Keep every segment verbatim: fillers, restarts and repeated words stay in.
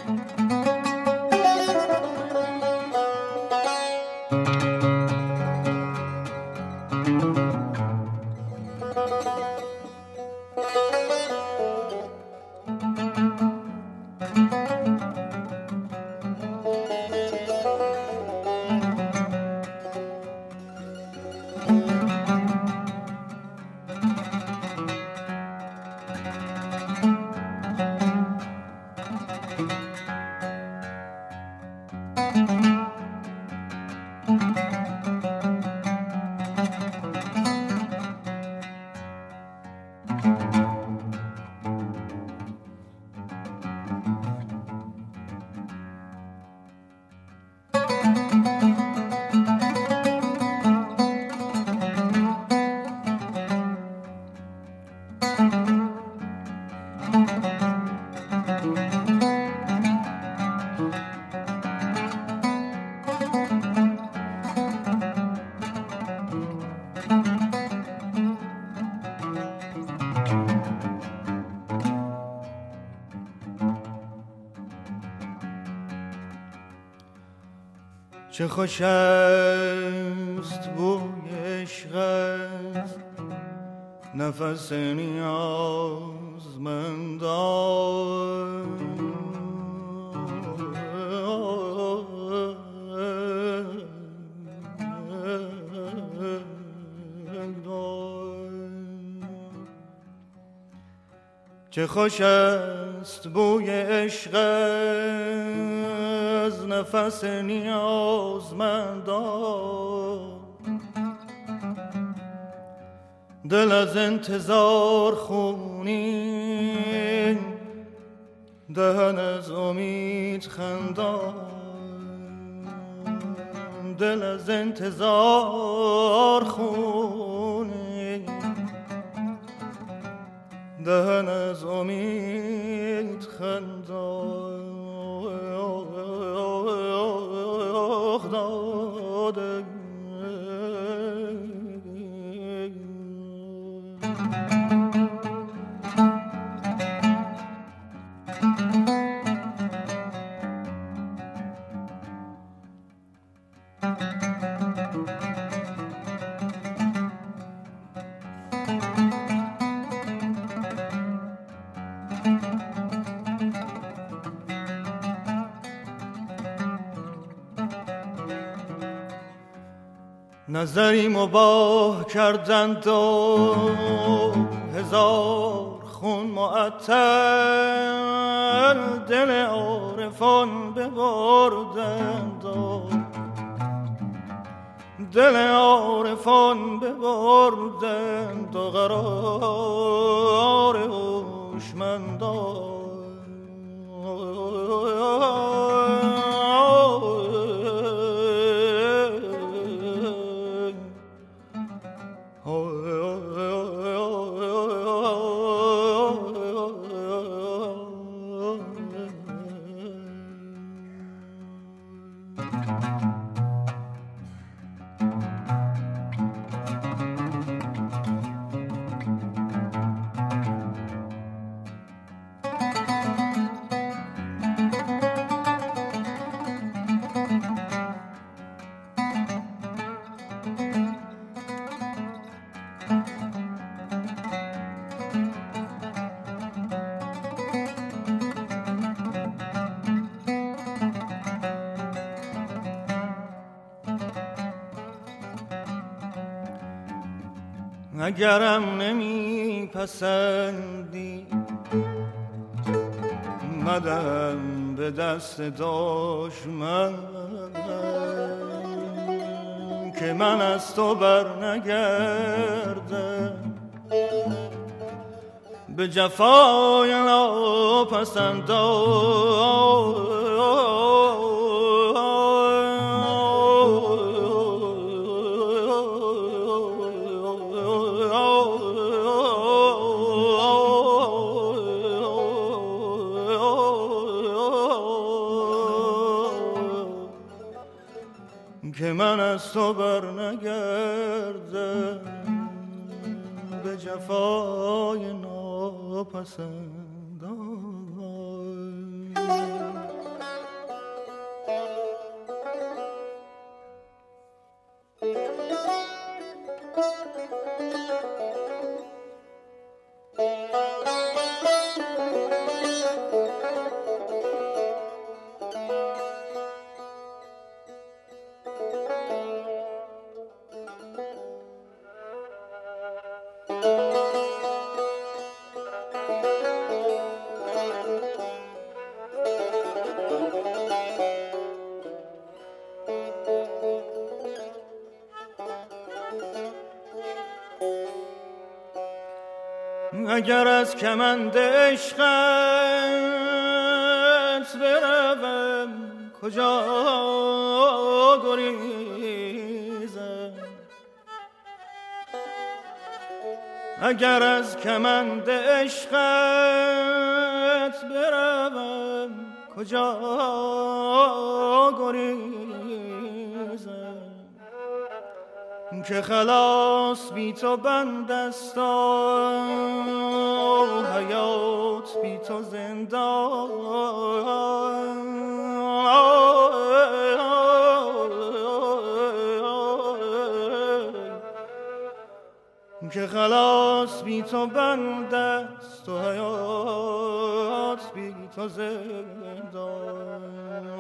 چه خوش است بوی عشقت نفس نیازمندان چه خوش است بوی عشقت نفس نیازمندان دل از انتظار خونین دهن از امید خندان دل از انتظار خونین دهن از امید خندان داده نظری مباح کردند و هزار خون معطل دل عارفان ببردند و دل عارفان ببردند و قرار هوشمندان اگرم نمی پسندی مدم به دست دشمن که من از تو بر نگردم به جفای ناپسندان که من از تو بر نگردم به جفای ناپسندان. اگر از کمند عشقت بروم کجا گریزم، اگر از کمند عشقت بروم کجا گریزم، که خلاص بی تو بند است و حیات بی تو زندان، که خلاص بی تو بند است و حیات بی تو زندان.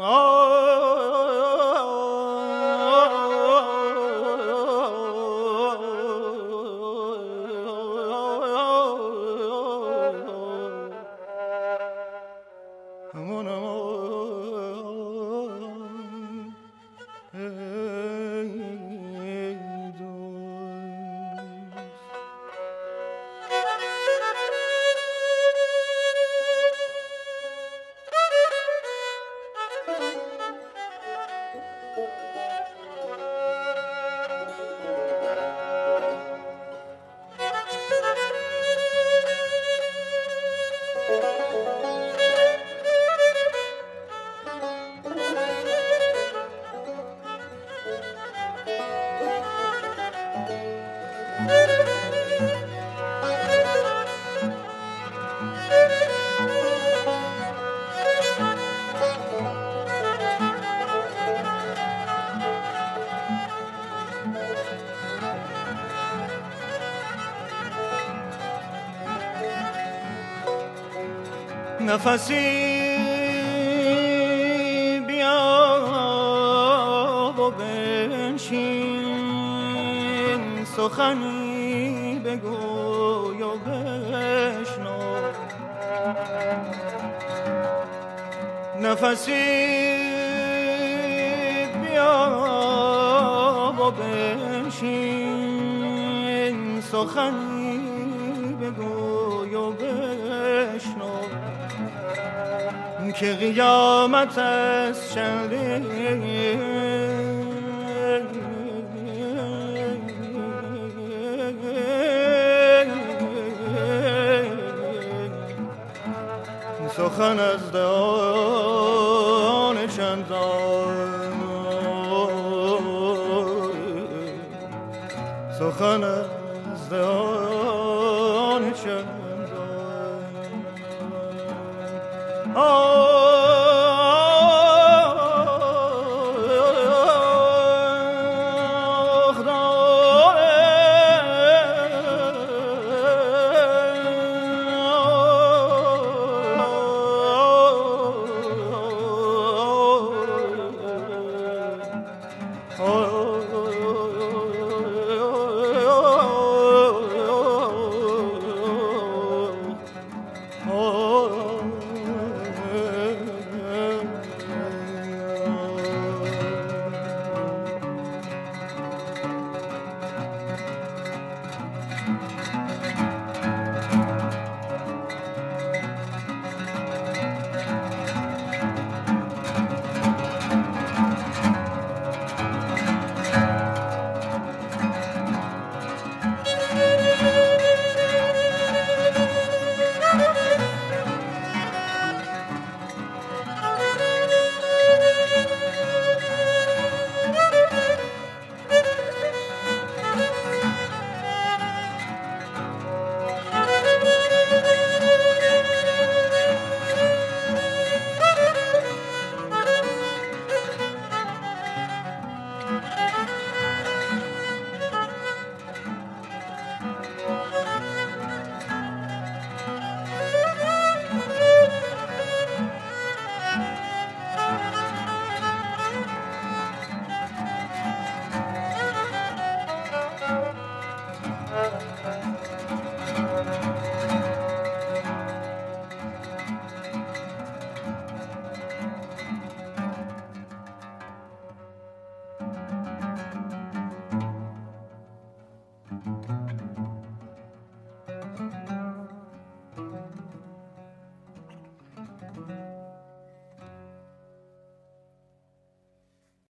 نفسی بیا و بنشین، سخنی بگوی و بشنو، نفسی بیا و بنشین، سخنی بگوی و بشنو، که قیامت است چندین، سخن از دهان چندان، سخن از دهان